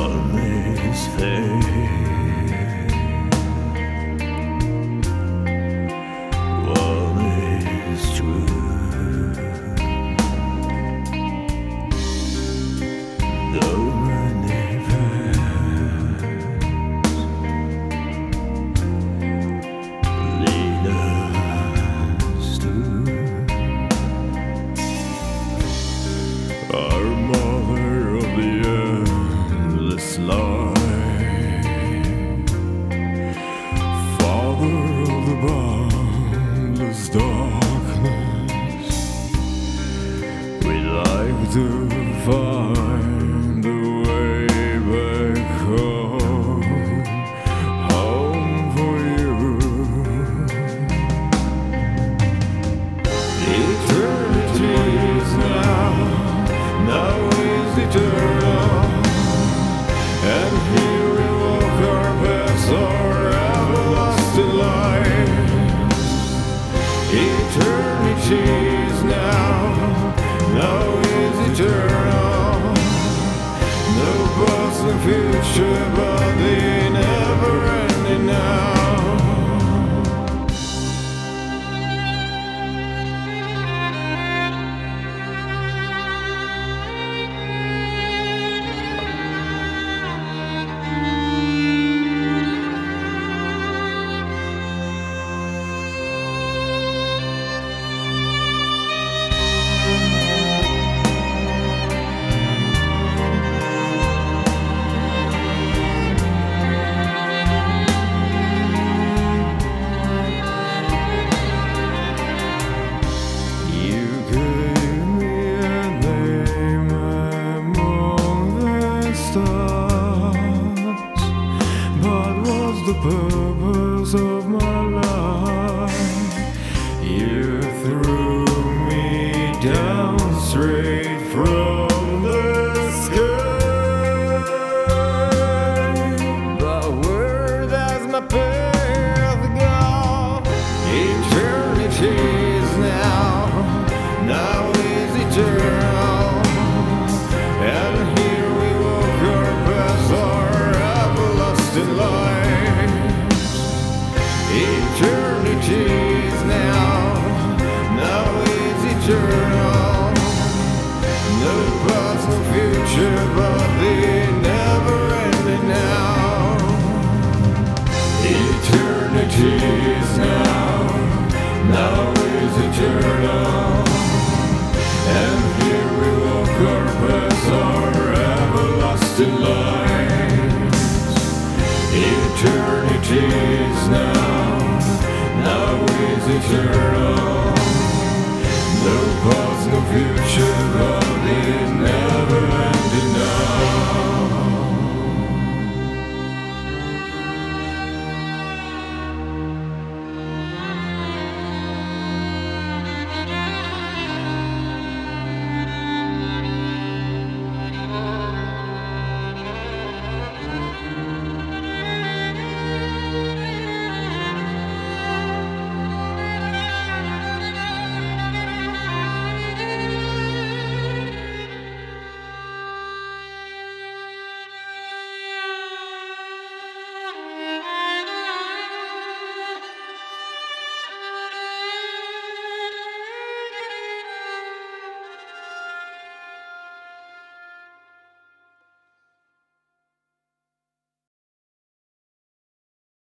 One is fate, one is true. Though many paths lead us to our mother of the endless light, father of the boundless darkness. We like to find a way back home, home for you. Eternity is now is eternal, and here we walk our paths, our everlasting life. Eternity is now is eternal. No past and future, but the never-ending now. The purpose of my life, you threw me down straight from the sky. But where does my path go? Eternity is now is eternal, and here we walk our paths, our everlasting life. Eternity is now is eternal. No past, no future, but the never-ending now. Eternity is now is eternal, and here we walk our paths, our everlasting lives. Eternity is now is eternal. No past, no future, but the